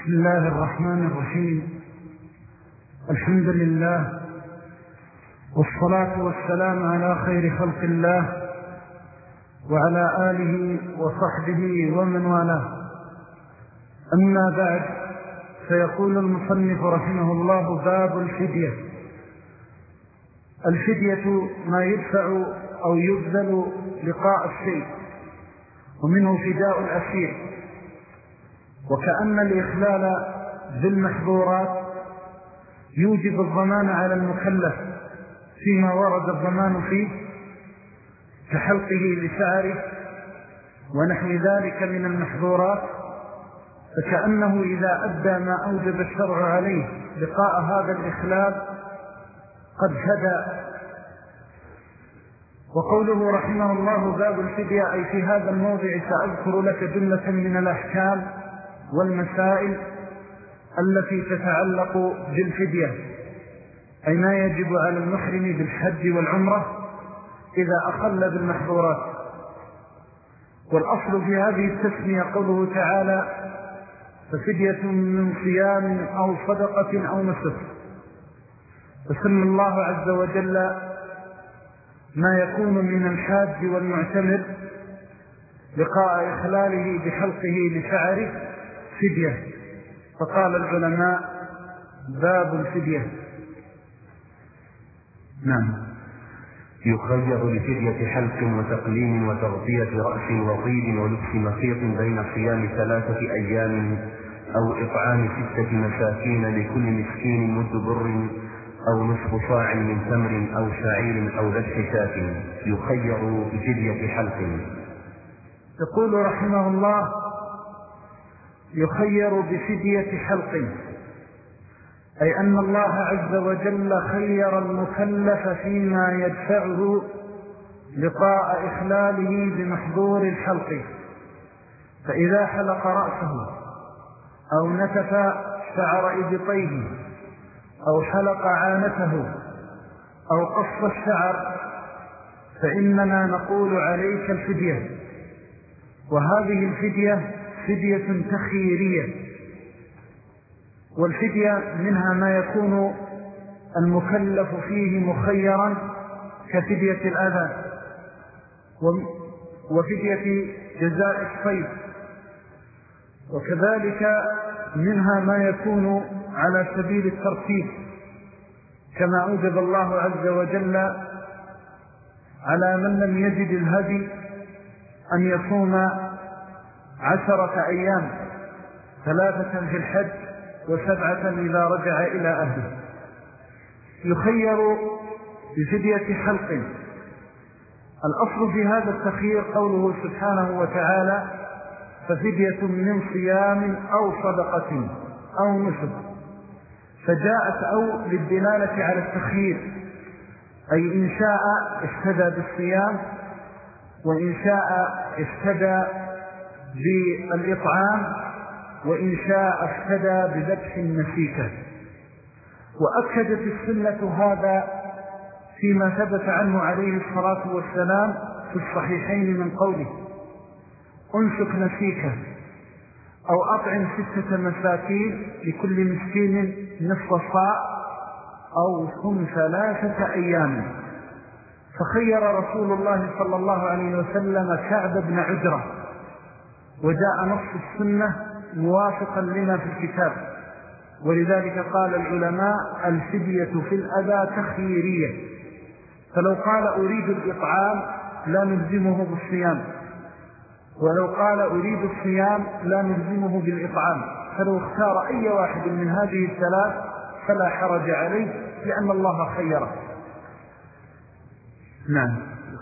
بسم الله الرحمن الرحيم. الحمد لله والصلاة والسلام على خير خلق الله وعلى آله وصحبه ومن والاه. أما بعد، فيقول المصنف رحمه الله: باب الفدية. الفدية ما يدفع أو يبذل لقاء الشيء، ومنه فداء الأسير. وكأن الإخلال بالمحظورات يوجب الضمان على المكلف فيما ورد الضمان فيه كحلقه لشعره ونحو ذلك من المحظورات، فكأنه إذا أدى ما أوجب الشرع عليه لقاء هذا الإخلال قد هدى. وقوله رحمه الله: باب الفدية، أي في هذا الموضع سأذكر لك جملة من الأحكام والمسائل التي تتعلق بالفدية، أي ما يجب على المحرم بالحج والعمرة إذا أخل بالمحظورات. والأصل في هذه التسمية قوله تعالى: ففدية من صيام أو صدقة أو نسك. فسمى الله عز وجل ما يكون من الحاج والمعتمر لقاء إخلاله بحلقه لشعره فدية، فقال العلماء: باب الفدية. نعم. يخير لفدية حلق وتقليم وتغطية رأس وطيب ولبس مخيط بين صيام 3 أيام أو إطعام 6 مساكين لكل مسكين مد بر أو نصف صاع من تمر أو شعير أو لبس شاة. يخير بفدية حلق. يقول رحمه الله: يخير بفدية حلق، أي أن الله عز وجل خير المكلف فيما يدفعه لقاء إخلاله بمحظور الحلق. فإذا حلق رأسه أو نتف شعر إبطيه أو حلق عانته أو قص الشعر فإننا نقول عليك الفدية. وهذه الفدية فدية تخييرية، والفدية منها ما يكون المكلف فيه مخيرا كفدية الأذى وفدية جزاء الصيد، وكذلك منها ما يكون على سبيل الترتيب، كما أوجب الله عز وجل على من لم يجد الهدي أن يصوم 10 أيام، 3 في الحج و7 إذا رجع إلى أهله. يخير بفدية حلق. الأصل في هذا التخيير قوله سبحانه وتعالى: ففدية من صيام أو صدقة أو نسك. فجاءت أو للدلالة على التخيير، أي إن شاء افتدى بالصيام، وإن شاء افتدى بالإطعام، وإن شاء افتدى بذبح النسيكة. وأكدت السنة هذا فيما ثبت عنه عليه الصلاة والسلام في الصحيحين من قوله: أنسك نسيكة أو أطعم 6 مساكين لكل مسكين نصف صاع أو صم 3 أيام. فخير رسول الله صلى الله عليه وسلم كعب بن عجرة، وجاء نص السنة موافقا لنا في الكتاب. ولذلك قال العلماء: الفدية في الأذى تخييرية. فلو قال أريد الإطعام لا نلزمه بالصيام، ولو قال أريد الصيام لا نلزمه بالإطعام. فلو اختار أي واحد من هذه الثلاث فلا حرج عليه، لأن الله خيره. نعم.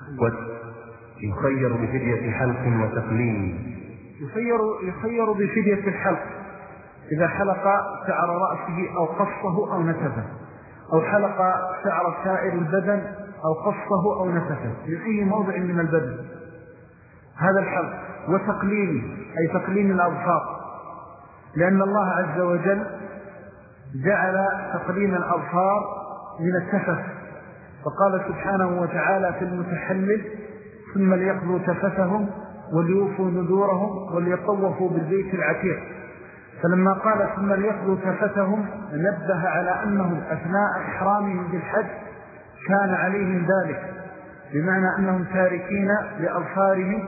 يخير بفدية حلق وتقليم. يخير بفدية الحلق إذا حلق شعر رأسه أو قصه أو نتفه، أو حلق شعر سائر البدن أو قصه أو نتفه في أي موضع من البدن، هذا الحلق. وتقليم، أي تقليم الأظفار، لأن الله عز وجل جعل تقليم الأظفار من التفه، فقال سبحانه وتعالى في المتحلل: ثم ليقضوا تفتهم وليوفوا نذورهم وليطوفوا بالبيت العتيق. فلما قال ثم ليقضوا تفتهم نبه على أنهم أثناء إحرامهم بالحج كان عليهم ذلك، بمعنى أنهم تاركين لأظفارهم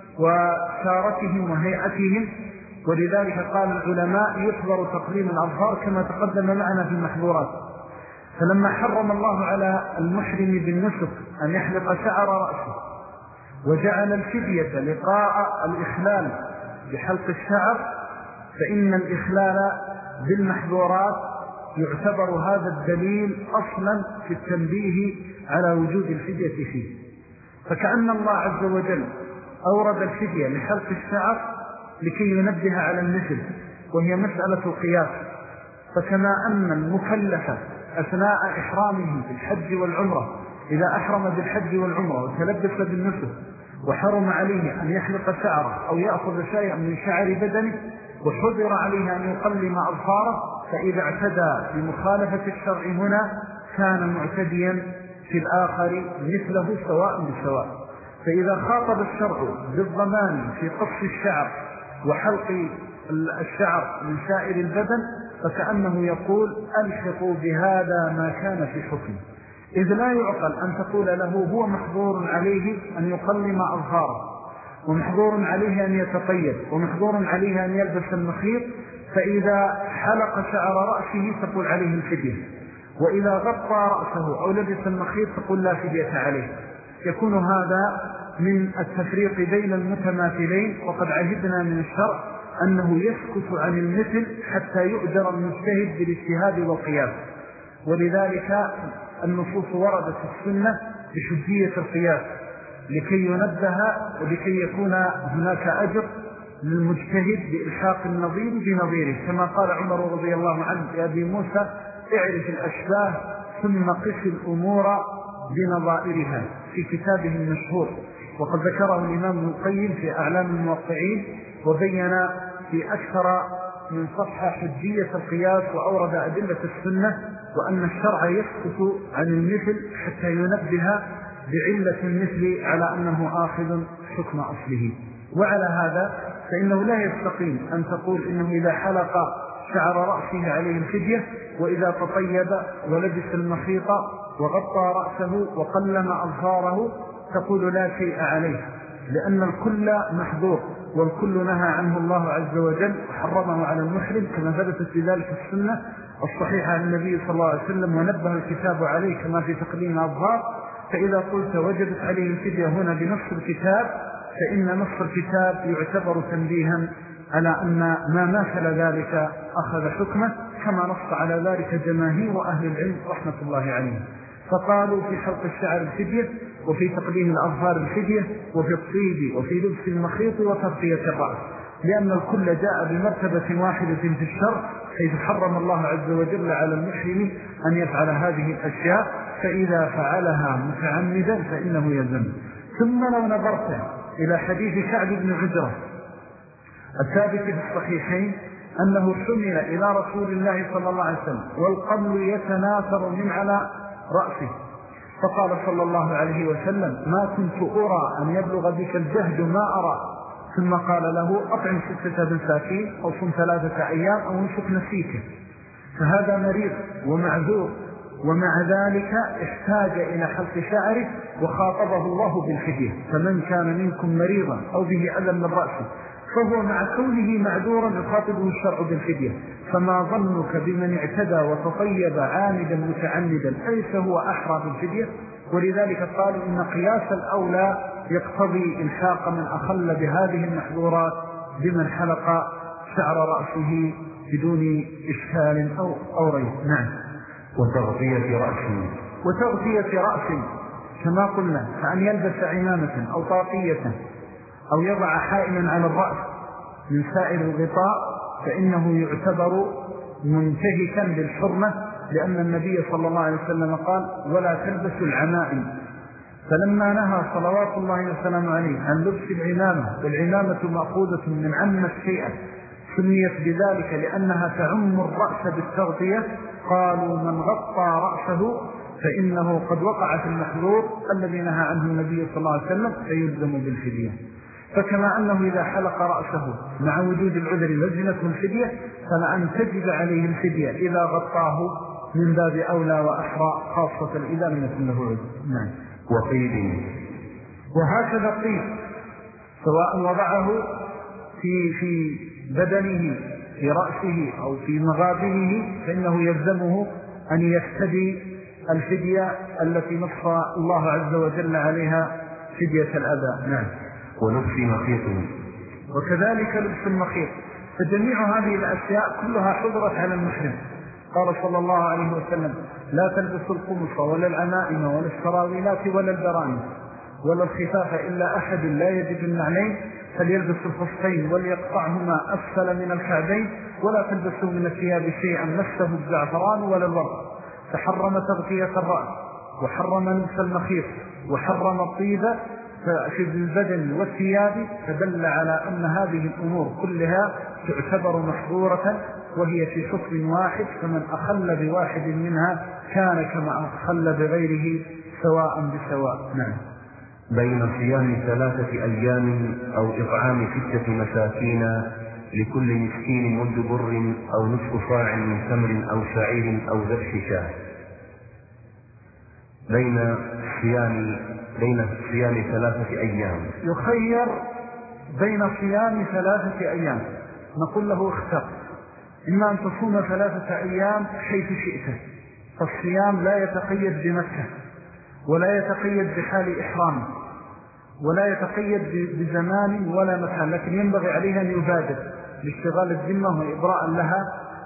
وشارتهم وهيئتهم، ولذلك قال العلماء يحضر تقليم الأظفار كما تقدم معنا في المحظورات. فلما حرم الله على المحرم بالنسك أن يحلق شعر رأسه وجعل الفدية لقاء الإخلال بحلق الشعر، فإن الإخلال بالمحظورات يعتبر هذا الدليل أصلا في التنبيه على وجود الفدية فيه. فكأن الله عز وجل أورد الفدية لحلق الشعر لكي ينبه على المثل، وهي مسألة القياس. فكما أن المكلف أثناء إحرامه بالحج والعمرة إذا أحرم بالحج والعمرة وتلبس بالنسك وحرم عليه أن يحلق شعره أو يأخذ شيئا من شعر بدنه وحذر عليه أن يقلم أظفاره، فإذا اعتدى بمخالفة الشرع هنا كان معتديا في الآخر مثله سواء بسواء. فإذا خاطب الشرع بالضمان في قص الشعر وحلق الشعر من سائر البدن فكأنه يقول ألحقوا بهذا ما كان في حكم، إذ لا يعقل أن تقول له هو محظور عليه أن يقلم أظفاره ومحظور عليه أن يتطيب ومحظور عليه أن يلبس المخيط، فإذا حلق شعر رأسه تقول عليه الفدية، وإذا غطى رأسه أو لبس المخيط تقول لا فدية عليه. يكون هذا من التفريق بين المتماثلين، وقد عهدنا من الشرع أنه يسكت عن المثل حتى يؤجر المجتهد بالاجتهاد والقياس. ولذلك النصوص وردت في السنة بشدية القياس لكي ينبه ولكي يكون هناك أجر للمجتهد بإلحاق النظير بنظيره، كما قال عمر رضي الله عنه لأبي موسى اعرف الأشباه ثم قس الأمور بنظائرها في كتابه المشهور. وقد ذكره الإمام ابن القيم في أعلام الموقعين وبين في أكثر من صفحة حجية القياس وأورد أدلة السنة، وأن الشرع يسكت عن المثل حتى ينبه بعلة المثل على أنه آخذ حكم أصله. وعلى هذا فإنه لا يستقيم أن تقول إنه إذا حلق شعر رأسه عليه الفدية، وإذا تطيب ولبس المخيط وغطى رأسه وقلم أظفاره تقول لا شيء عليه، لأن الكل محظور والكل نهى عنه الله عز وجل وحرمه على المحرم كما ثبتت في ذلك السنة الصحيحة عن النبي صلى الله عليه وسلم ونبه الكتاب عليه كما في تقديم الأظهار. فإذا قلت وجبت عليه الفدية هنا بنص الكتاب فإن نص الكتاب يعتبر تنبيها على أن ما مثل ذلك أخذ حكمه، كما نص على ذلك جماهير أهل العلم رحمة الله عليهم. فقالوا في حلق الشعر الفدية، وفي تقديم الأظفار الفدية، وفي الطيب، وفي لبس المخيط وتغطية الرأس، لأن الكل جاء بمرتبة واحدة في الشرع، حيث حرم الله عز وجل على المحرم أن يفعل هذه الأشياء، فإذا فعلها متعمدا فإنه يلزم. ثم لو نظرت إلى حديث كعب بن عجرة الثابت في الصحيحين أنه حمل إلى رسول الله صلى الله عليه وسلم والقبل يتناثر من على رأسه، فقال صلى الله عليه وسلم ما كنت أرى أن يبلغ بك الجهد ما أرى، ثم قال له أطعم 6 مساكين أو صم 3 أيام أو انفق نسيك. فهذا مريض ومعذور، ومع ذلك احتاج إلى حلق شعره وخاطبه الله بالفدية. فمن كان منكم مريضا أو به ألم من رأسه فهو مع كونه معذورا يخاطبه الشرع بالفدية، فما ظنك بمن اعتدى وتطيب عامدا متعمدا ليس هو أحرى بالفدية؟ ولذلك قالوا إن قياس الأولى يقتضي إلحاق من أخل بهذه المحظورات بمن حلق شعر رأسه بدون إشكال أو ريب. نعم. وتغطية رأس كما قلنا، فأن يلبس عمامة أو طاقية أو يضع حائما على الرأس من سائر الغطاء فإنه يعتبر منتهكا للحرمة، لأن النبي صلى الله عليه وسلم قال ولا تلبسوا العمائم. فلما نهى صلوات الله وسلامه عليه عن لبس العمامة، والعمامة مأخوذة من عم الشيء سميت بذلك لأنها تعم الرأس بالتغطية، قالوا من غطى رأسه فإنه قد وقع في المحظور الذي نهى عنه النبي صلى الله عليه وسلم فيلزم بالفدية. فكما أنه إذا حلق رأسه مع وجود العذر لزمته الفدية، فما أن تجب عليه الفدية إذا غطاه من باب أولى وأحرى، خاصة إذا لم يكن له عذر. نعم. وطيب، وهكذا طيب سواء وضعه في بدنه في رأسه أو في مغابنه، فإنه يلزمه أن يفتدي الفدية التي نص الله عز وجل عليها فدية الأذى. نعم. ولبس مخيط، وكذلك لبس المخيط. فجميع هذه الأشياء كلها حضرت على المحرم. قال صلى الله عليه وسلم: لا تلبسوا القمص ولا العمائم ولا السراويلات ولا البراني ولا الخفاف إلا أحد لا يجد النعلين فليلبس الخفين وليقطعهما أسفل من الكعبين، ولا تلبسوا من الثياب شيئا مسه الزعفران ولا الورق. فحرم تغطية الرأس، وحرم لبس المخيط، وحرم الطيبة في البدن والثياب، فدل على أن هذه الأمور كلها تعتبر محظورة وهي في حكم واحد، فمن أخل بواحد منها كان كما أخل بغيره سواء بسواء. نعم. بين صيام 3 أيام أو إطعام 6 مساكين لكل مسكين مد بر أو نصف صاع من تمر أو شعير أو ذبح شاة. بين صيام 3 أيام، يخير بين صيام 3 أيام. نقول له اختر، إما أن تصوم 3 أيام حيث شئت، فالصيام لا يتقيد بمكة ولا يتقيد بحال إحرام ولا يتقيد بزمان ولا مكان، لكن ينبغي عليها أن يبادر لاشتغال الذمة وإبراء لها.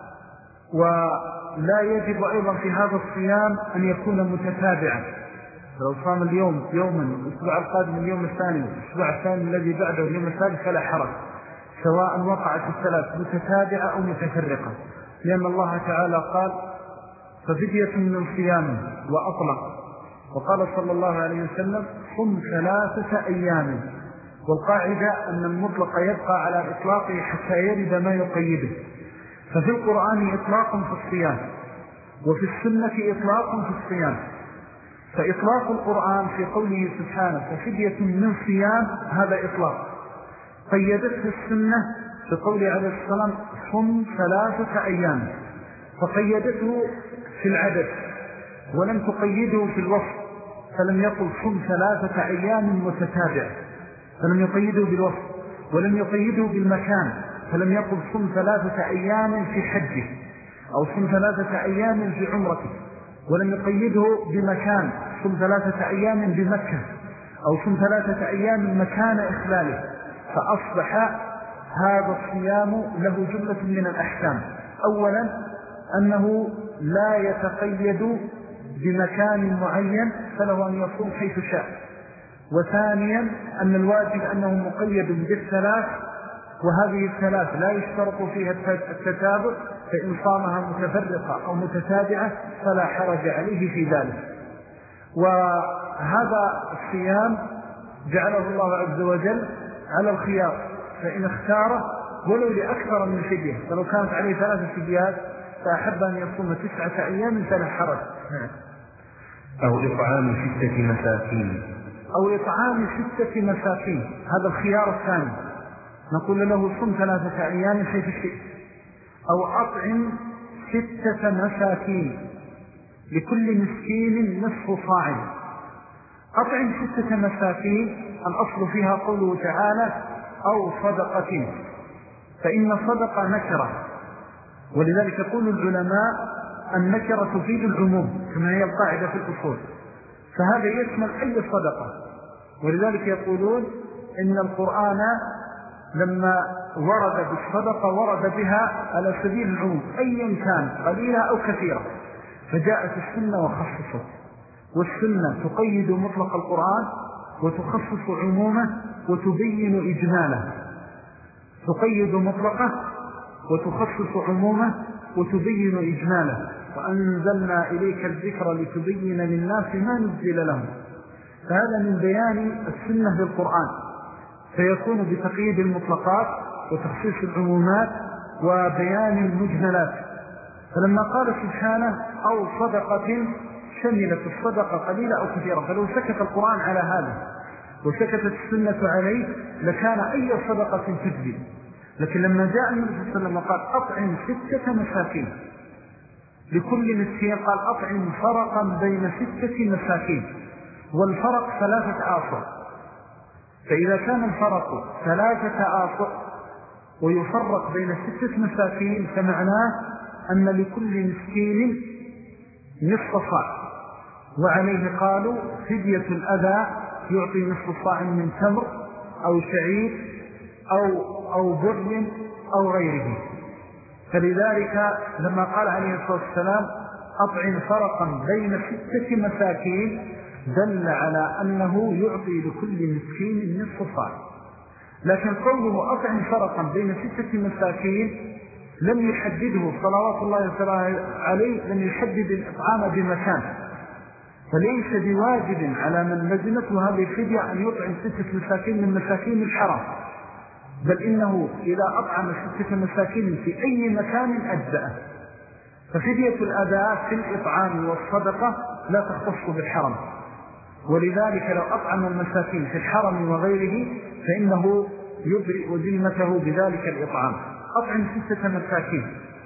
ولا يجب أيضا في هذا الصيام أن يكون متتابعا، لو صام اليوم يوما الأسبوع القادم اليوم الثاني والأسبوع الثاني الذي بعده اليوم الثالث فلا حرج، سواء وقعت الثلاث متتابعة أو متفرقة، لأن الله تعالى قال: ففدية من صيام وأطلق. وقال صلى الله عليه وسلم: صم 3 أيام. والقاعدة أن المطلق يبقى على إطلاقه حتى يرد ما يقيده. ففي القرآن إطلاق في الصيام، وفي السنة إطلاق في الصيام. فإطلاق القرآن في قوله سبحانه: ففدية من صيام، هذا إطلاق. قيدته السنة في قوله عليه السلام: صم 3 أيام، فقيدته في العدد ولم تقيده في الوصف، فلم يقل صم 3 أيام متتابعة، فلم يقيده بالوصف، ولم يقيده بالمكان، فلم يقل صم 3 أيام في حجه أو صم 3 أيام في عمرته، ولم يقيده بمكان صم 3 أيام بمكة أو صم 3 أيام مكان إخلاله. فأصبح هذا الصيام له جملة من الأحكام. أولا أنه لا يتقيد بمكان معين فله أن يصوم حيث شاء. وثانيا أن الواجب أنه مقيد بالثلاث، وهذه الثلاث لا يشترط فيها التتابع، فإن صامها متفرقة أو متتابعة فلا حرج عليه في ذلك. وهذا الصيام جعله الله عز وجل على الخيار، فإن اختاره ولو لأكثر من فدية، فلو كانت عليه 3 فديات فأحب أن يصوم 9 أيام فلا حرج. أو إطعام 6 مساكين، أو إطعام 6 مساكين، هذا الخيار الثاني. نقول له صم 3 أيام حيث شئت، أو أطعم 6 مساكين لكل مسكين نصف صاع. أطعم 6 مساكين الأصل فيها قوله تعالى: أو صدقة، فإن صدقة نكرة، ولذلك يقول العلماء: النكرة تفيد العموم كما هي القاعدة في الأصول، فهذا يشمل أي صدقة. ولذلك يقولون إن القرآن لما ورد بالصدقة ورد بها على سبيل العموم أيا كان قليلة أو كثيرة، فجاءت السنة وخصصت. والسنة تقيد مطلق القرآن وتخصص عمومه وتبين إجماله، تقيد مطلقه وتخصص عمومه وتبين إجماله. وأنزلنا إليك الذكر لتبين للناس ما نزل لهم. فهذا من بيان السنة بالقرآن، فيكون بتقييد المطلقات وتخصيص العمومات وبيان المجملات. فلما قال سبحانه: أو صدقة، شملت الصدقة قليلة أو كثيرة، فلو سكت القرآن على هذا وسكتت السنة عليه لكان أي صدقة تجزي. لكن لما جاء النبي صلى الله عليه وسلم وقال أطعم 6 مساكين لكل مسكين، قال أطعم فرقا بين 6 مساكين، والفرق 3 آصع. فإذا كان الفرق 3 آصع ويفرق بين 6 مساكين فمعناه أن لكل مسكين نصف صاع. وعليه قالوا فدية الأذى يعطي نصف صاع من تمر أو شعير أو بر أو غيره. فلذلك لما قال عليه الصلاة والسلام أطعم فرقا بين 6 مساكين دل على أنه يعطي لكل مسكين نصف صاع. لكن قوله أطعم فرقا بين 6 مساكين لم يحدده صلوات الله وسلامه عليه، لم يحدد الإطعام بمكان، فليس بواجب على من لزمته هذه الفدية أن يطعم 6 مساكين من مساكين الحرم، بل إنه إذا أطعم 6 مساكين في أي مكان أجزأه. ففدية الأداء في الإطعام والصدقة لا تختص بالحرم، ولذلك لو أطعم المساكين في الحرم وغيره فإنه يبرئ ذمته بذلك الإطعام. أطعم 6 مساكين،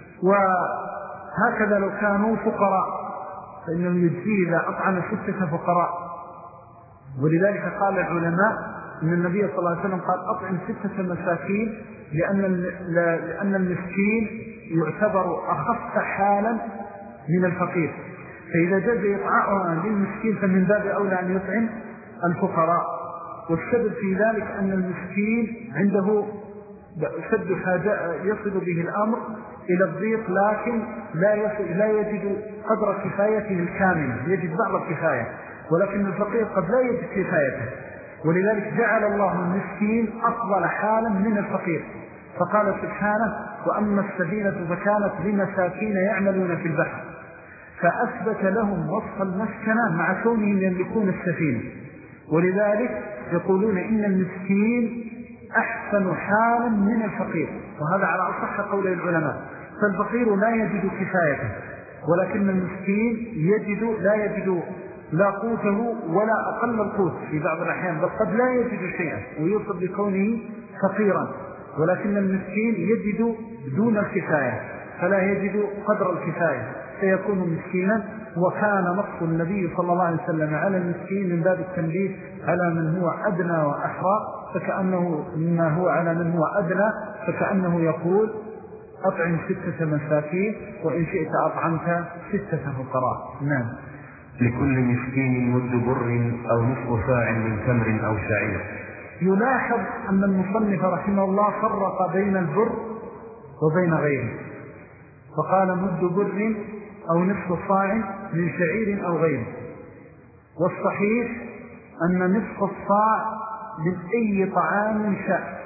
وهكذا لو كانوا فقراء فإنه يجزيه إذا أطعم 6 فقراء. ولذلك قال العلماء أن النبي صلى الله عليه وسلم قال أطعم 6 مساكين لأن المسكين يعتبر أخف حالا من الفقير، فإذا جاز إطعامها للمسكين فمن باب أولى أن يطعم الفقراء. والسبب في ذلك أن المسكين عنده شد حاجة يصل به الأمر إلى الضيق، لكن لا يجد قدر كفايته الكامل، يجد بعض الكفاية، ولكن الفقير قد لا يجد كفايته. ولذلك جعل الله المسكين أفضل حالا من الفقير، فقال سبحانه وأما السفينة فكانت لمساكين يعملون في البحر، فأثبت لهم وصف المسكنة مع كونهم يملكون السفينة. ولذلك يقولون إن المسكين أحسن حالا من الفقير، وهذا على أصح قول العلماء. فالفقير لا يجد كفايته، ولكن المسكين لا يجد لا قوته ولا أقل القوت في بعض الأحيان، بل قد لا يجد شيئا ويوصف بكونه فقيرا، ولكن المسكين يجد دون الكفاية فلا يجد قدر الكفاية فيكون مسكينا. وكان نص النبي صلى الله عليه وسلم على المسكين من باب التنبيه على من هو أدنى وأحرى، فكأنه مما هو على من هو أدنى، فكأنه يقول أطعم 6 مساكين وإن شئت أطعمت 6 فقراء. نعم. لكل مسكين مد بر أو نصف ساع من تمر أو شعير. يلاحظ أن المصنف رحمه الله فرق بين البر وبين غيره، فقال مد بر أو نصف صاع من شعير أو غيره. والصحيح أن نصف الصاع من أي طعام شاء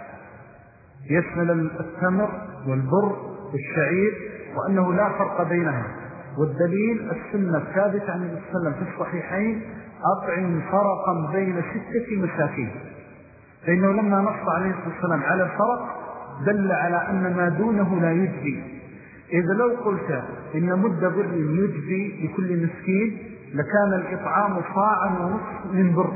يشمل التمر والبر والشعير، وأنه لا فرق بينها. والدليل السنة الثابتة عن النبي صلى الله عليه وسلم في الصحيحين أطعم فرقا بين 6 مساكين، فإنه لما نص عليه الصلاة والسلام على الفرق دل على أن ما دونه لا يجزي. إذا لو قلت إن مد بر يجزي لكل مسكين لكان الإطعام صاعا ونصف من بر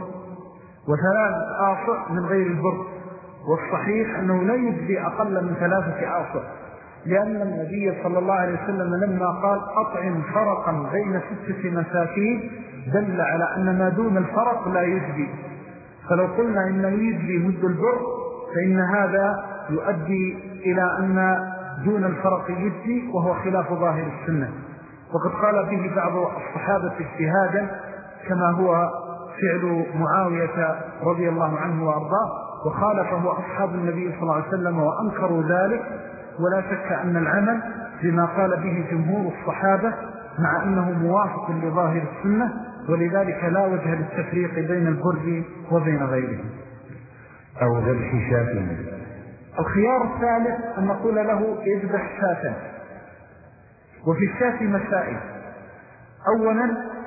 و3 آصع من غير البر. والصحيح أنه لا يجزي أقل من 3 آصع، لأن النبي صلى الله عليه وسلم لما قال أطعم فرقا بين 6 مساكين دل على أن ما دون الفرق لا يجزي. فلو قلنا إنه يجزي مد البر فإن هذا يؤدي إلى أن دون الفرق يجزي، وهو خلاف ظاهر السنة. وقد قال به بعض الصحابة اجتهادا كما هو فعل معاوية رضي الله عنه وأرضاه، وخالفه أصحاب النبي صلى الله عليه وسلم وأنكروا ذلك. ولا شك أن العمل بما قال به جمهور الصحابة مع أنه موافق لظاهر السنة، ولذلك لا وجه للتفريق بين البر وبين غيره. أو ذبح شاة. الخيار الثالث أن نقول له اذبح شاة. وفي الشاة مسائل. أولا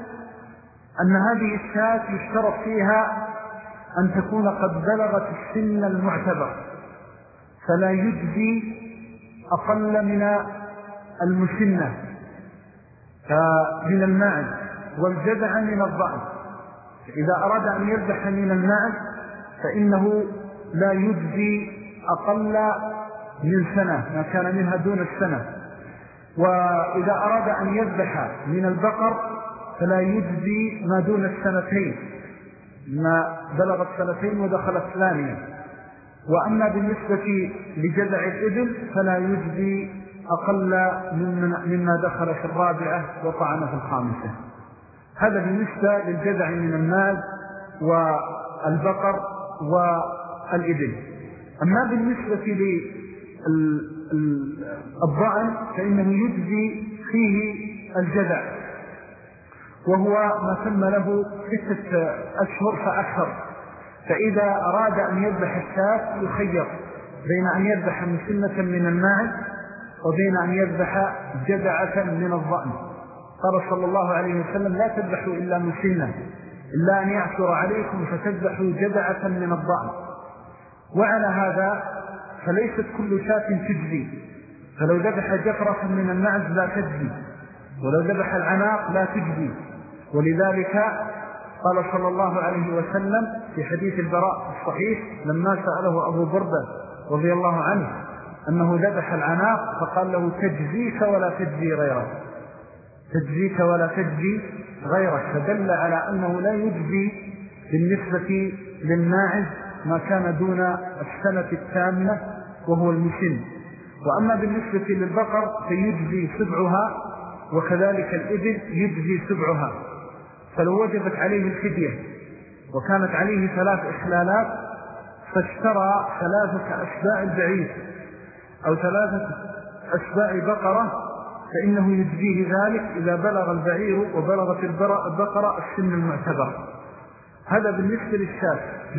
أن هذه الشاة يشترط فيها أن تكون قد بلغت السن المعتبر، فلا يجزي أقل من المسنة من الماعز والجذع من الضأن. إذا أراد أن يذبح من الماعز فإنه لا يجزي أقل من سنة ما كان منها دون السنة. وإذا أراد أن يذبح من البقر فلا يجزي ما دون السنتين، ما بلغ السنتين ودخل الثانية. وأما بالنسبة لجذع الإبل فلا يجزي أقل مما دخل في الرابعة وطعن في الخامسة. هذا بالنسبة للجذع من الماء والبقر والإبل. أما بالنسبة للضأن فإنه يجزي فيه الجذع، وهو ما سمى له 6 أشهر فأكثر. فإذا أراد أن يذبح الشاة يخير بين أن يذبح مسنة من الماعز وبين أن يذبح جذعة من الضأن. قال صلى الله عليه وسلم: لا تذبحوا إلا مسنة إلا أن يعثر عليكم فتذبحوا جذعة من الضأن. وعلى هذا فليست كل شاة تجزي، فلو ذبح جفرة من المعز لا تجزي، ولو ذبح العناق لا تجزي. ولذلك قال صلى الله عليه وسلم في حديث البراء الصحيح لما سأله أبو بردة رضي الله عنه أنه ذبح العناق فقال له: تجزيك ولا تجزي غيرك، تجزيك ولا تجزي غيرك. فدل على أنه لا يجزي بالنسبة للماعز ما كان دون السنة الثامنة وهو المسن. وأما بالنسبة للبقر فيجزي سبعها، وكذلك الإبل يجزي سبعها. فلو وجبت عليه الفدية وكانت عليه 3 إحلالات فاشترى 3 أشباع البعير أو 3 أشباع بقرة فإنه يجزيه ذلك إذا بلغ البعير وبلغت البقرة السن المعتبر. هذا بالنسبة للشاة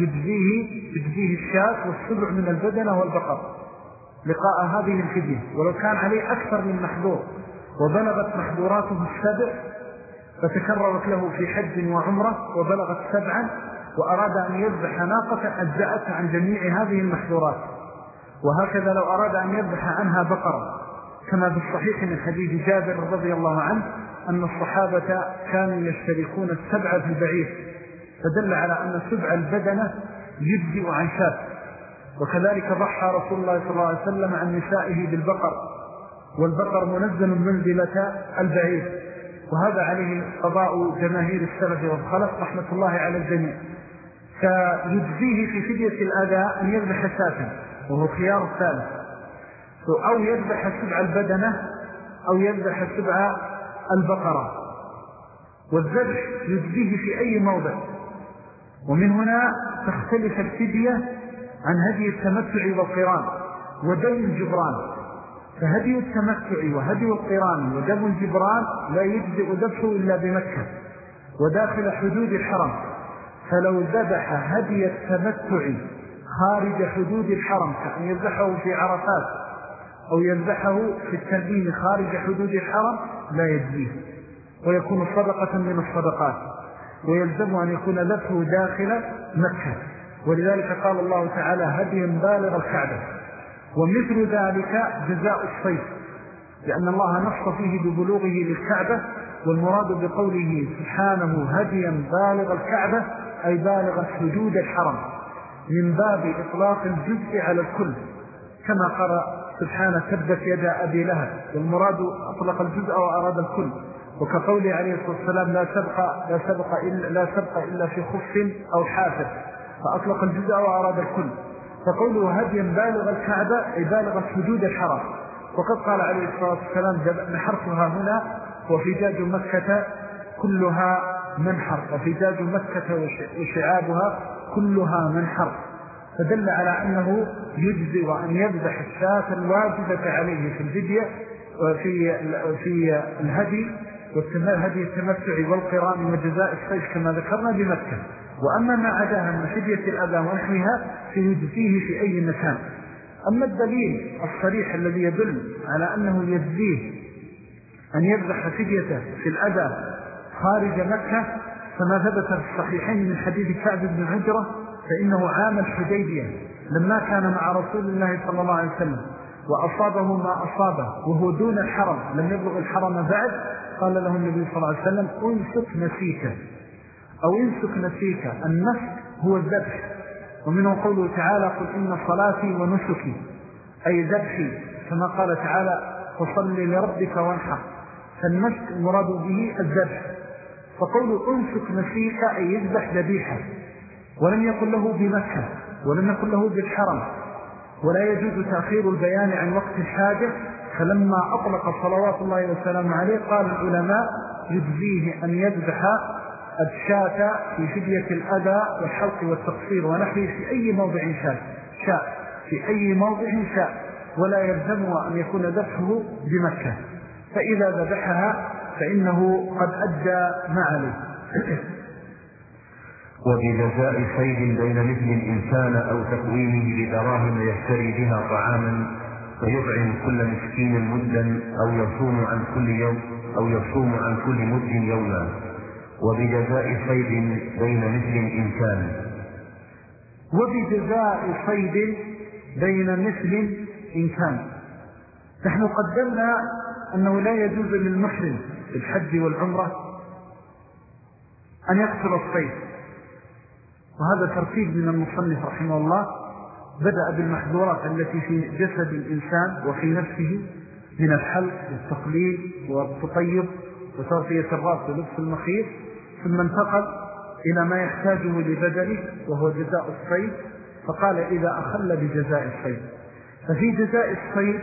يجزيه الشاة والسبع من البدنة والبقر لقاء هذه الفدية. ولو كان عليه أكثر من محظور وبلغت محظوراته 7 فتكررت له في حج وعمرة وبلغت 7 وأراد أن يذبح ناقة أجزأت عن جميع هذه المحظورات. وهكذا لو أراد أن يذبح عنها بقرة كما بالصحيح من حديث جابر رضي الله عنه أن الصحابة كانوا يشتركون 7 في البعير، فدل على أن 7 البدنة يجزئ عن شاة. وكذلك ضحى رسول الله صلى الله عليه وسلم عن نسائه بالبقر، والبقر منزل منزلة البعير. وهذا عليه قضاء جماهير السلف والخلف رحمة الله على الجميع. فيجزيه في فدية الأداء أن يذبح شاة وهو خيار الثالث، أو يذبح 7 البدنة أو يذبح 7 البقرة. والذبح يجزيه في أي موضع. ومن هنا تختلف الفدية عن هدي التمتع والقران ودم الجبران. فهدي التمتع وهدي القران ودم الجبران لا يجزئ ذبحه إلا بمكة وداخل حدود الحرم. فلو ذبح هدي التمتع خارج حدود الحرم كأن يذبحه في عرفات أو يذبحه في التنعيم خارج حدود الحرم لا يجزيه، ويكون صدقة من الصدقات، ويلزم أن يكون ذبحه داخل مكة. ولذلك قال الله تعالى: هدي بالغ الكعبة. ومثل ذلك جزاء الصيد، لأن الله نص فيه ببلوغه للكعبة، والمراد بقوله سبحانه هديا بالغ الكعبة أي بالغ حدود الحرم، من باب إطلاق الجزء على الكل، كما قال سبحانه تبت يد أبي لهب، والمراد أطلق الجزء وأراد الكل. وكقوله عليه الصلاة والسلام: لا سبق إلا في خف أو حافر، فأطلق الجزء وأراد الكل. فقوله هديا بالغ الكعبة أي بالغ حدود الحرم. وقد قال عليه الصلاة والسلام: نحرتها هنا وفجاج مكة كلها منحر، وفجاج مكة وشعابها كلها منحر. فدل على أنه يجزي وأن يذبح الشاة الواجبة عليه في الفدية في الهدي هدي التمتع والقران وجزاء الصيد كما ذكرنا بمكة. وأما ما عداها من فدية الأذى ونحوها فيجزيه في أي مكان. أما الدليل الصريح الذي يدل على أنه يجزيه أن يذبح فديته في الأذى خارج مكة فما ثبت في الصحيحين من حديث كعب بن عجرة، فإنه عام الحديبية لما كان مع رسول الله صلى الله عليه وسلم وأصابه ما أصابه وهو دون الحرم لم يبلغ الحرم بعد، قال له النبي صلى الله عليه وسلم: انسك نسيك، أو انسك نسيك. النسك هو الذبح، ومنه قوله تعالى قل إن صلاتي ونسكي أي ذبحي كما قال تعالى فصل لربك وانحر، فالنسك المراد به الذبح. فقول أنسك نسيك أي يذبح ذبيحة، ولم يقل له بمكة ولم يقل له بالحرم، ولا يجوز تأخير البيان عن وقت الحاجة. فلما أطلق صلوات الله وسلامه عليه قال العلماء يجزيه أن يذبح الشاة في فدية الأذى والحلق والتقصير ونحوه في أي موضع شاء في أي موضع شاء، ولا يلزمه أن يكون ذبحه بمكة، فإذا ذبحها فإنه قد أدى ما عليه. وبجزاء صيد بين مثل الإنسان أو تقويمه بدراهم يشتري بها طعاما فيطعم كل مسكين مدا أو يصوم عن كل مد يوما. وبجزاء صيد بين مثل الإنسان. وبجزاء صيد بين مثل إنسان. نحن قدمنا أنه لا يجوز للمحرم في الحج والعمرة أن يقتل الصيد، وهذا ترتيب من المصنف رحمه الله. بدأ بالمحظورات التي في جسد الإنسان وفي نفسه من الحلق والتقليد والتطيب وتغطية الرأس ولبس المخيط، ثم انتقل إلى ما يحتاجه لبدنه وهو جزاء الصيد، فقال إذا أخل بجزاء الصيد. ففي جزاء الصيد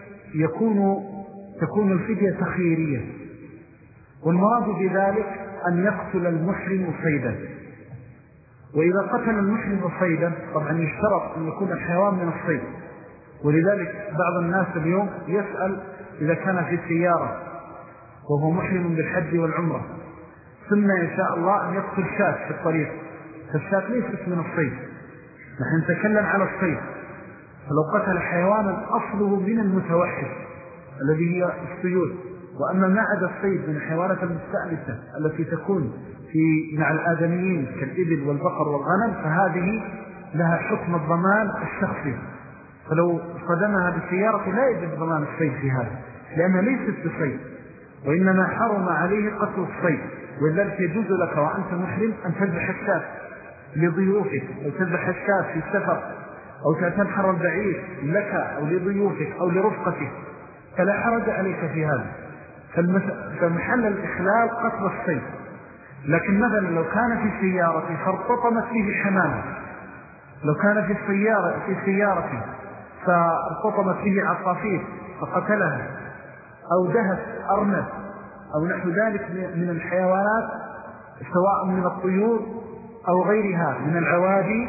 تكون الفدية تخييرية، والمراد بذلك أن يقتل المحرم صيدا. وإذا قتل المحرم صيدا طبعا يشترط أن يكون الحيوان من الصيد، ولذلك بعض الناس اليوم يسأل إذا كان في سيارة وهو محرم بالحج والعمرة ثم يشاء الله أن يقتل شاة في الطريق، فالشاة ليست من الصيد، نحن نتكلم على الصيد. فلو قتل حيوانا أصله من المتوحش الذي هي السيول، وأما ما عدا الصيد من الحيوانات المستأنسة التي تكون مع الآدميين كالإبل والبقر والغنم، فهذه لها حكم الضمان الشخصي، فلو صدمها بالسيارة لا يجب ضمان الصيد في هذا، لأنها ليست بصيد، وإنما حرم عليه قتل الصيد. ولذلك يجوز لك وأنت محرم أن تذبح الشاة لضيوفك، أو تذبح الشاة في السفر، أو تنحر البعير لك أو لضيوفك أو لرفقتك، فلا حرج عليك في هذا. فمحل الإخلال قتل الصيد. لكن مثلا لو كان في سيارة فارتطمت به حمامة، لو كان في سيارة فارتطمت به عصافير فقتلها، أو دهت أرنب أو نحو ذلك من الحيوانات سواء من الطيور أو غيرها من العوادي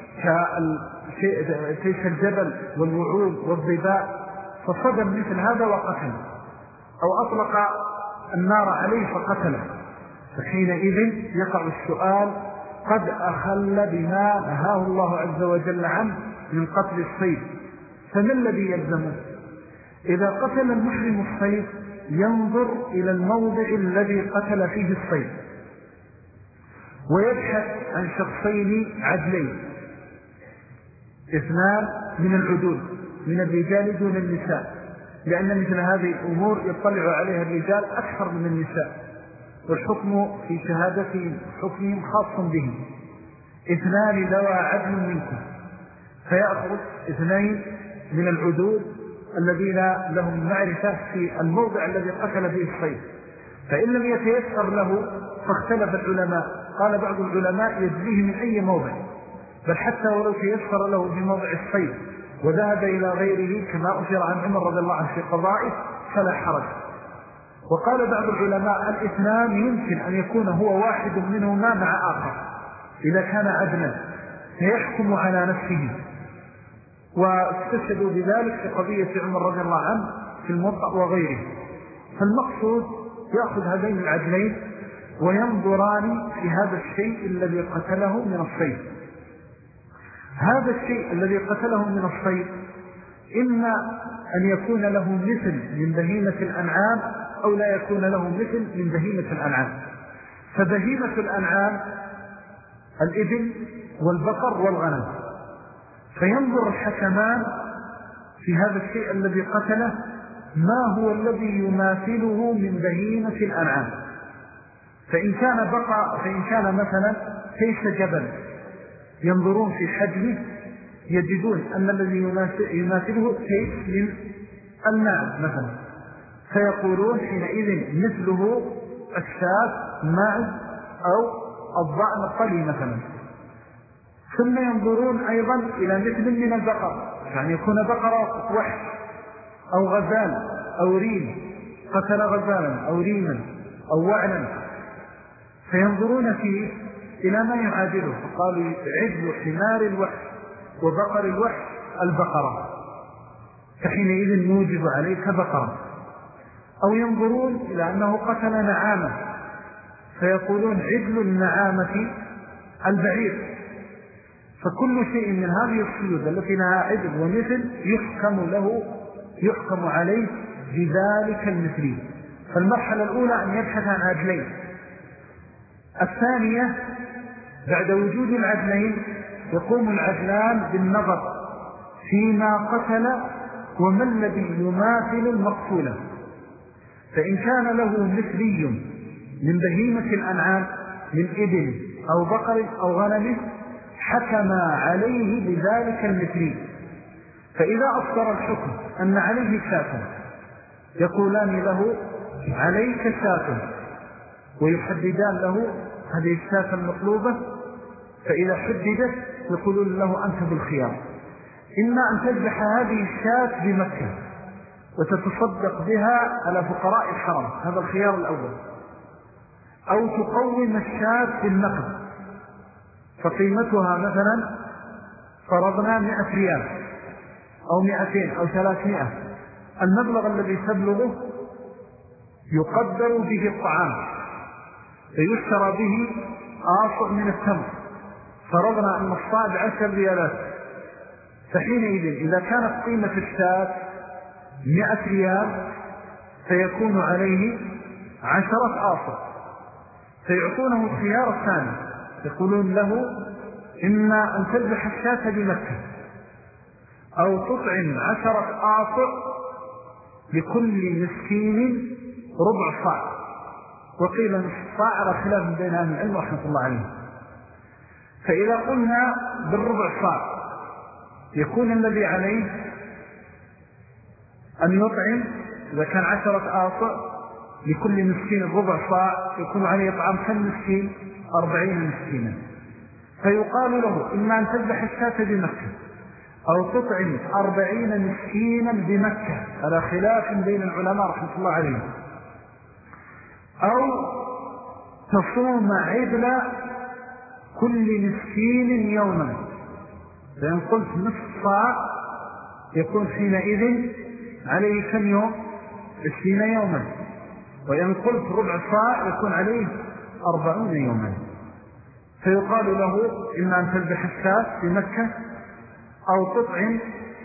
كسيف الجبل والوعود والضباء، فصدم مثل هذا وقتل، أو أطلق النار عليه فقتله، فحينئذ يقع السؤال قد أخل بما نهاه الله عز وجل عنه من قتل الصيد، فما الذي يلزمه؟ إذا قتل المحرم الصيد ينظر إلى الموضع الذي قتل فيه الصيد، ويبحث عن شخصين عدلين، اثنان من العدول من الرجال دون النساء، لأن مثل هذه الأمور يطلع عليها الرجال أكثر من النساء، والحكم في شهادتهم حكمهم خاص بهم. اثنان ذوى عدل منكم، فيأخذ اثنين من العدول الذين لهم معرفة في الموضع الذي قتل فيه الصيد. فإن لم يتيسر له فاختلف العلماء، قال بعض العلماء يجزيه من أي موضع، بل حتى ولو تيسر له في موضع الصيد وذهب إلى غيره كما أثر عن عمر رضي الله عنه في قضائه فلا حرج. وقال بعض العلماء الاثنان يمكن أن يكون هو واحد منهما مع آخر إذا كان عدلا فيحكم على نفسه، واستشهدوا بذلك في قضية عمر رضي الله عنه في الموطأ وغيره. فالمقصود يأخذ هذين العدلين وينظران في هذا الشيء الذي قتله من الصيد. هذا الشيء الذي قتله من الصيد إما أن يكون له مثل من بهيمة الأنعام أو لا يكون له مثل من بهيمة الأنعام. فبهيمة الأنعام الإبل والبقر والغنم، فينظر الحكمان في هذا الشيء الذي قتله ما هو الذي يماثله من بهيمة الأنعام. فإن كان مثلا كيس جبل ينظرون في حجمه يجدون أن الذي يماثله كيس من الماء مثلا، فيقولون حينئذ مثله الشاة ماعز أو الضأن الطلي مثلا. ثم ينظرون أيضا إلى مثل من البقر، يعني يكون بقرة وحش أو غزال أو ريم، قتل غزالا أو ريما أو وعلا، فينظرون فيه إلى ما يعادله، فقالوا عجل حمار الوحش وبقر الوحش البقرة، فحينئذ نوجب عليك بقرة. أو ينظرون إلى أنه قتل نعامة، فيقولون عجل النعامة البعير. فكل شيء من هذه الصيود التي لها عجل ومثل يحكم عليه بذلك المثلي. فالمرحلة الأولى أن يبحث عن عدلين. الثانية بعد وجود العدلين يقوم العدلان بالنظر فيما قتل وما الذي يماثل المقتول. فإن كان له مثلي من بهيمة الأنعام من إبل أو بقر أو غنم حكم عليه بذلك المثلي. فإذا أصدر الحكم أن عليه شاة يقولان له عليك شاة، ويحددان له هذه الشاة المطلوبة. فإذا حددت يقولون له أنت بالخيار، إما أن تذبح هذه الشاة بمكة وتتصدق بها على فقراء الحرم، هذا الخيار الأول، أو تقوم الشاة بالنقد فقيمتها مثلا فرضنا 100 ريال أو 200 أو 300. المبلغ الذي تبلغه يقدر به الطعام فيشترى به آصع من التمر، فرضنا أن الصاع 10 ريالات، فحينئذ إذا كانت قيمة الشاة 100 ريال فيكون عليه 10 آصع، فيعطونه الخيار الثاني، يقولون له إما أن تذبح الشاة بمكة أو تطعم 10 آصع لكل مسكين ربع صاع، وقيل نصف صاع على خلاف بين أهل العلم رحمة الله عليه. فإذا قلنا بالربع صاع يكون الذي عليه أن يطعم، إذا كان 10 آصع لكل مسكين ربع صاع يكون عليه طعام كم مسكين؟ 40 مسكينا. فيقال له إما أن تذبح الشاة بمكة أو تطعم 40 مسكينا بمكة على خلاف بين العلماء رحمة الله عليهم، أو تصوم عدل كل مسكين يوما. فإن قلت نصف صاع يكون حينئذ عليه كم يوم؟ 20 يوما. وإن قلت ربع صاع يكون عليه 40 يوما. فيقال له إما أن تذبح الشاة في مكة أو تطعم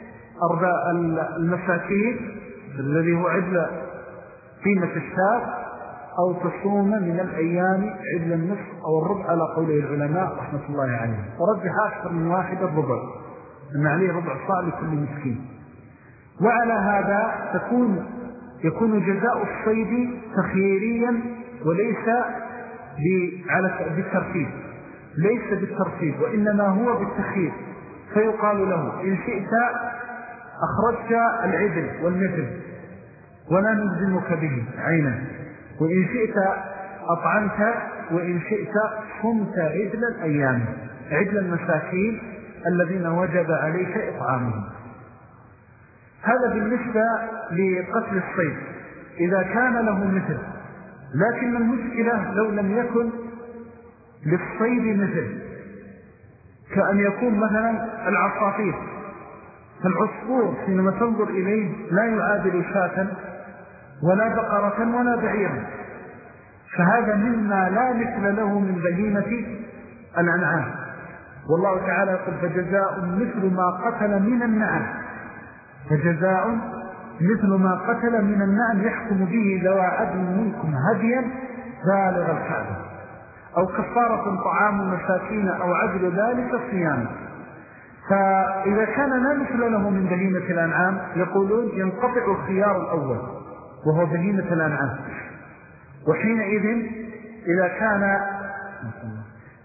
المساكين الذي هو عدل قيمة الشاة، أو تصوم من الأيام عدل النصف أو الربع على قوله العلماء رحمة الله عليهم. ورجح أكثر من واحد الربع، أن عليه ربع صاع لكل مسكين. وعلى هذا يكون جزاء الصيد تخييريا وليس بالترتيب، ليس بالترتيب وإنما هو بالتخيير. فيقال له إن شئت أخرجت العدل والمثل ولا نلزمك به عينا، وإن شئت أطعمت، وإن شئت صمت عدل الأيام، عدل المساكين الذين وجب عليك إطعامهم. هذا بالنسبة لقتل الصيد إذا كان له مثل. لكن المشكلة لو لم يكن للصيد مثل، كأن يكون مثلا العصافير، فالعصفور حينما تنظر إليه لا يعادل شاة ولا بقرة ولا بعيرا، فهذا مما لا مثل له من بهيمة الأنعام. والله تعالى يقول فجزاء مثل ما قتل من النعم، فجزاء مثل ما قتل من النعم يحكم به ذوى عدل منكم هديا بالغ الكعبة، أو كفارة طعام مساكين أو عدل ذلك صيام. فإذا كان لا مثل له من بهيمة الأنعام يقولون ينقطع الخيار الأول وهو بهيمة الأنعام. وحينئذ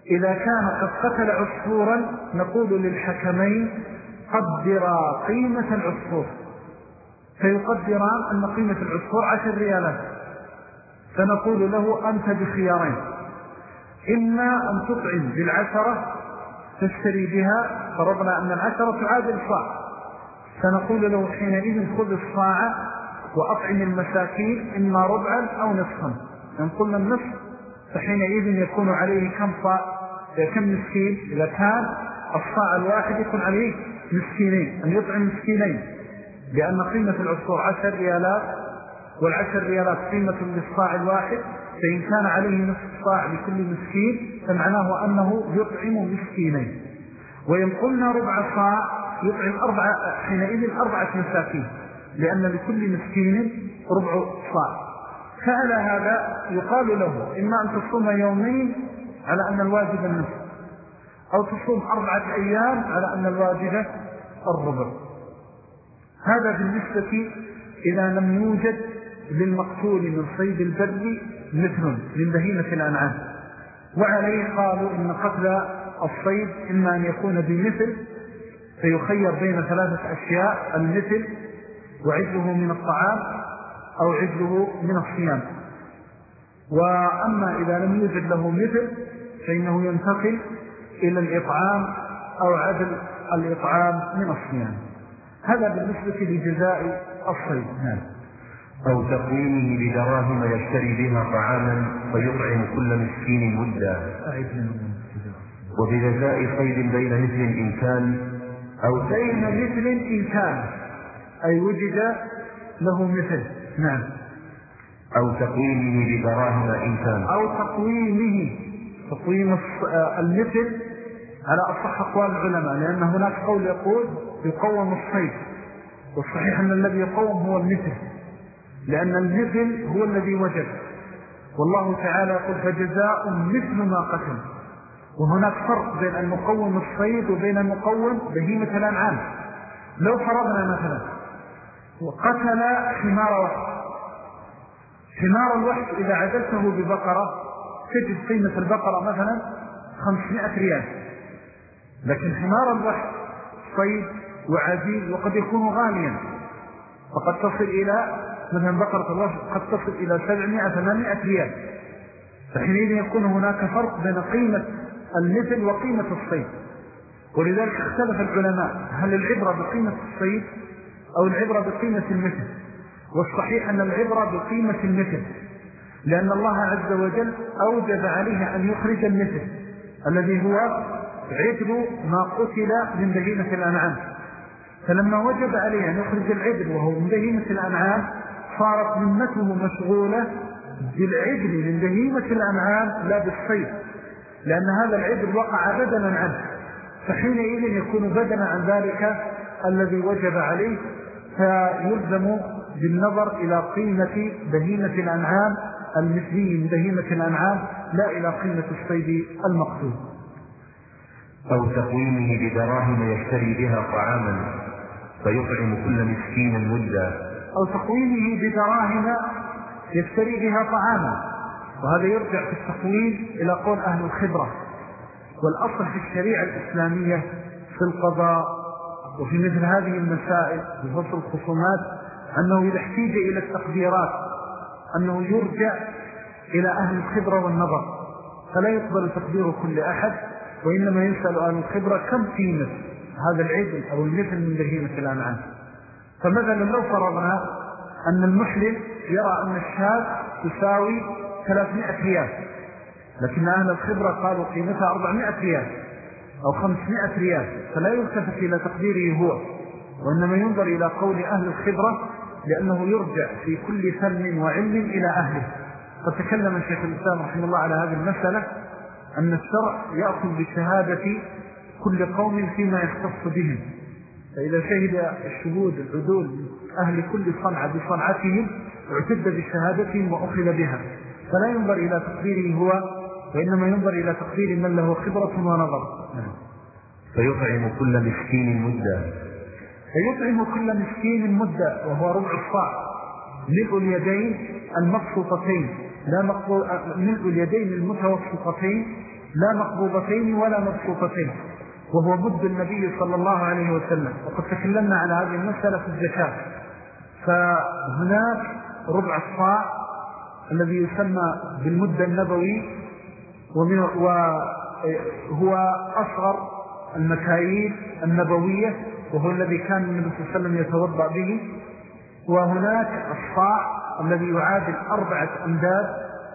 إذا كان قد قتل عصفورا نقول للحكمين قدرا قيمة العصفور، فيقدران أن قيمة العصفور 10 ريالات، فنقول له أنت بخيارين: إما أن تطعم ب10 تشتري بها، فرضنا أن 10 تعادل صاع، فنقول له حينئذ خذ الصاع وأطعم المساكين إما ربعا أو نصفا. إن قلنا النصف فحينئذ يكون عليه كم صاع، كم مسكين؟ إذا كان الصاع الواحد يكون عليه مسكينين، أن يطعم مسكينين، لأن قيمة العصفور 10 ريالات، وال10 ريالات قيمة للصاع الواحد، فإن كان عليه نصف صاع لكل مسكين فمعناه أنه يطعم مسكينين. وإن قلنا ربع صاع يطعم حينئذ 4 مساكين، لأن لكل مسكين ربع صاع. فعلى هذا يقال له إما أن تصوم يومين على أن الواجب النصف، أو تصوم 4 أيام على أن الواجب الربع. هذا بالنسبة إذا لم يوجد للمقتول من صيد البر مثل من بهيمة الأنعام. وعليه قالوا إن قتل الصيد إما أن يكون بمثل، فيخير بين 3 أشياء: المثل، وعجله من الطعام، أو عجله من الصيام. وأما إذا لم يوجد له مثل فإنه ينتقل إلى الإطعام أو عدل الإطعام من الصيام. هذا بالنسبة لجزاء الصيد. أو تقويمه بدراهم يشتري بها طعاما فيطعم كل مسكين مدا. وبجزاء صيد بين مثل إن كان، أو بين مثل إن كان، أي وجد له مثل. نعم. أو تقويمه بدراهم إن كان، أو تقويم المثل على أصح أقوال العلماء، لأن هناك قول يقول يقوم الصيد، والصحيح أن الذي يقوم هو المثل، لأن المثل هو الذي وجد، والله تعالى يقول فجزاء مثل ما قتل. وهناك فرق بين أن نقوم الصيد وبين أن نقوم بهيمة الأنعام. لو فرضنا مثلا وقتل حمار وحش، حمار الوحش إذا عدلته ببقرة تجد قيمة البقرة مثلا 500 ريال، لكن حمار الوحش صيد وعزيز وقد يكون غاليا، فقد تصل إلى مثلا بقرة الوحش قد تصل إلى 700-800 ريال. فحينئذ يكون هناك فرق بين قيمة المثل وقيمة الصيد. ولذلك اختلف العلماء هل العبرة بقيمة الصيد أو العبرة بقيمة المثل. والصحيح أن العبرة بقيمة المثل، لأن الله عز وجل أوجب عليه أن يخرج المثل الذي هو عدل ما قتل من بهيمة الأنعام. فلما وجب عليه أن يخرج العدل وهو من بهيمة الأنعام صارت ذمته مشغولة بالعدل من بهيمة الأنعام لا بالصيد، لأن هذا العدل وقع بدلا عنه، فحينئذ يكون بدلا عن ذلك الذي وجب عليه، فيلزم بالنظر إلى قيمة بهيمة الأنعام المثلي من بهيمة الأنعام لا إلى قيمة الصيد المقتول. أو تقويمه بدراهم يشتري بها طعاما فيطعم كل مسكين مدا. أو تقويمه بدراهم يشتري بها طعاما، وهذا يرجع في التقويم إلى قول أهل الخبرة. والأصل في الشريعة الإسلامية في القضاء وفي مثل هذه المسائل في فصل الخصومات أنه إذا احتاج إلى التقديرات أنه يرجع إلى أهل الخبرة والنظر، فلا يقبل تقدير كل أحد، وإنما يسأل أهل الخبرة كم قيمة هذا العدل أو المثل من بهيمة الأنعام. فمثلا لو فرضنا أن المحلل يرى أن الشاة تساوي 300 ريال، لكن أهل الخبرة قالوا قيمتها 400 ريال أو 500 ريال، فلا يلتفت إلى تقديره هو، وإنما ينظر إلى قول أهل الخبرة، لأنه يرجع في كل فن وعلم إلى أهله. فتكلم الشيخ الإسلام رحمه الله على هذه المسألة أن الشرع يأخذ بشهادة كل قوم فيما يختص بهم، فإذا شهد الشهود العدول أهل كل صنعة بصنعتهم اعتد بشهادتهم وأخذ بها، فلا ينظر إلى تقديره هو، وإنما ينظر إلى تقدير من له خبرة ونظر. فيطعم كل مسكين مدة. فيطعم كل مسكين مدة، وهو ربع الصاع، ملء اليدين المبسوطتين، لا ملء اليدين المتوسطتين لا مقبوضتين ولا مبسوطتين، وهو مد النبي صلى الله عليه وسلم. وقد تكلمنا على هذه المسألة في الزكاة. فهناك ربع الصاع الذي يسمى بالمد النبوي، وهو أصغر المكاييل النبوية، وهو الذي كان النبي صلى الله عليه وسلم يتوضأ به. وهناك الصاع الذي يعادل 4 أمداد.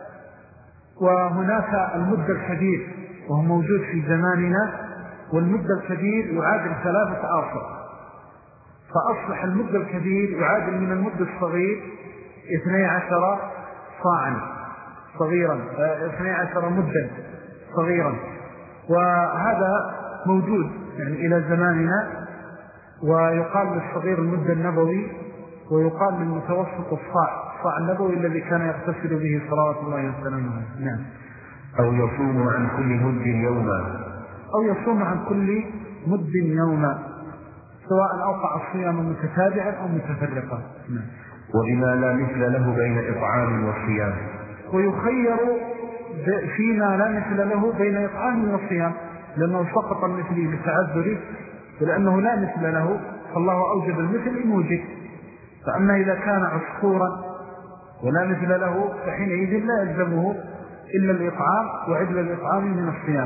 وهناك المد الكبير وهو موجود في زماننا، والمد الكبير يعادل 3 آصر. فأصبح المد الكبير يعادل من المد الصغير 12 صاعا صغيرا، 12 مدا صغيرا. وهذا موجود يعني إلى زماننا. ويقال للصغير المد النبوي، ويقال للمتوسط الصاع النبوي الذي كان يغتسل به صلوات الله وسلامه. نعم. أو يصوم عن كل مد يوما، أو يصوم عن كل مد يوما، سواء أوقع الصيام متتابعا أو متفرقا. نعم. وبما لا مثل له بين إطعام والصيام، ويخير فيما لا مثل له بين إطعام والصيام، لأنه سقط المثل لتعذره، ولأنه لا مثل له فالله أوجب المثل إن وجد. فأما إذا كان عصفورا ولا مثل له فحينئذ لا يلزمه إلا الإطعام وعدل الإطعام من الصيام.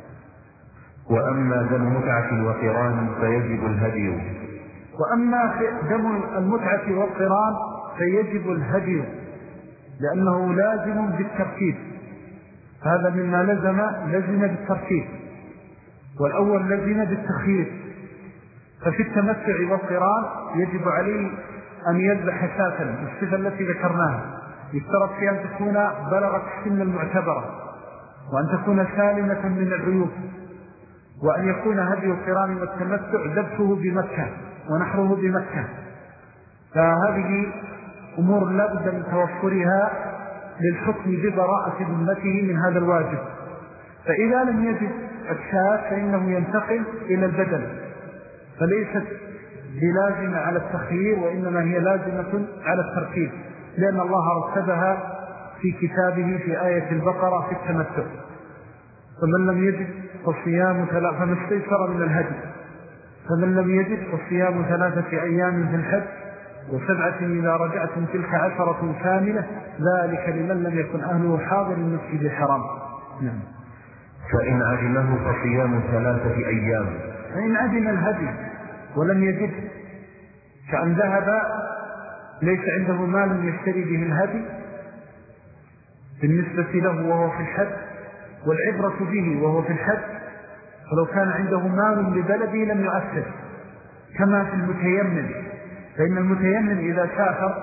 وأما دم متعة وقران فيجب الهدي. وأما دم المتعة والقران فيجب الهدي، لأنه لازم بالترتيب. هذا مما لزم بالترتيب، والأول لزم بالتخيير. ففي التمتع والقران يجب عليه أن يذبح شاة بالصفة التي ذكرناها، يفترض فيها أن تكون بلغت السن المعتبرة، وأن تكون سالمة من العيوب، وأن يكون هدي القران والتمتع ذبحه بمكة ونحره بمكة. فهذه أمور لا بد من توفرها للحكم ببراءة ذمته من هذا الواجب. فإذا لم يجد الشاة فإنه ينتقل إلى البدن، فليست بلازمة على التخيير، وإنما هي لازمة على الترتيب، لأن الله رتبها في كتابه في آية البقرة في التمتع. فمن لم يجد فصيام فما استيسر من الهدي، فمن لم يجد فصيام 3 أيام في الحج و7 إذا رجعتم تلك 10 كاملة، ذلك لمن لم يكن أهله حاضر المسجد الحرام. نعم. فإن عدمه فصيام 3 أيام. فإن عدم الهدي ولم يجد، كأن ذهب ليس عنده مال يشتري به الهدي بالنسبة له وهو في الحج، والعبرة به وهو في الحج، فلو كان عنده مال لبلده لم يؤثر، كما في المتيمم. فإن المتيمم إذا سافر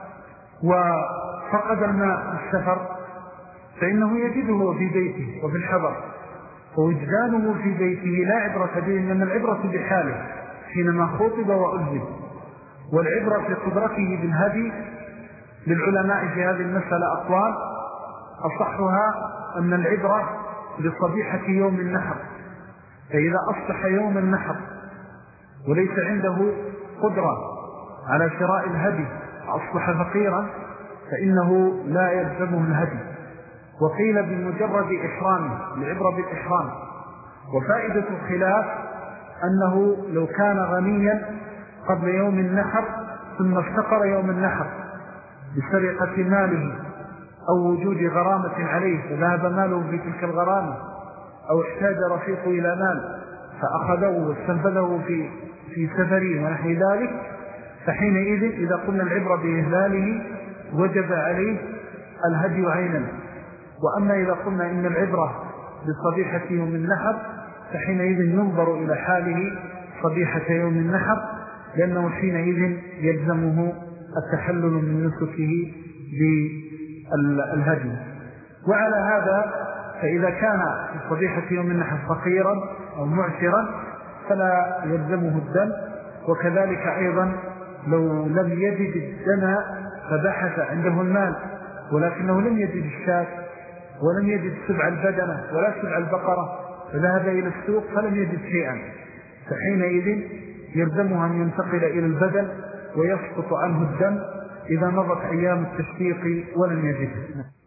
وفقد الماء في السفر فإنه يجده في بيته وفي الحضر، فوجدانه في بيته لا عبرة به، إنما العبرة بحاله حينما خطب وألزم. والعبرة في قدرته بالهدي للعلماء في هذه المسألة أقوال، أصحها أن العبرة لصبيحة يوم النحر. فإذا أصبح يوم النحر وليس عنده قدرة على شراء الهدي أصبح فقيرا، فإنه لا يلزمه الهدي. وقيل بمجرد إحرامه، العبرة بالإحرام. وفائدة الخلاف أنه لو كان غنيا قبل يوم النحر ثم افتقر يوم النحر بسرقة ماله أو وجود غرامة عليه فذهب ماله في تلك الغرامة، أو احتاج رفيقه إلى مال فأخذه واستنفذه في سفره ونحو ذلك، فحينئذ إذا قلنا العبرة بإهلاله وجب عليه الهدي عينا. وأما إذا قلنا إن العبرة بصبيحة يوم النحر فحينئذ ينظر إلى حاله صبيحة يوم النحر، لأنه حينئذ يلزمه التحلل من نسكه بالهدي. وعلى هذا فإذا كان في صبيحة يوم النحر فقيرا أو معسرا فلا يلزمه الدم. وكذلك أيضا لو لم يجد الدم فبحث عنده المال ولكنه لم يجد الشاة ولم يجد سبع البدنة ولا سبع البقرة، فذهب إلى السوق فلم يجد شيئا، فحينئذ يلزمه أن ينتقل إلى البدن ويسقط عنه الدم إذا مضت أيام التشفيق ولم يجده.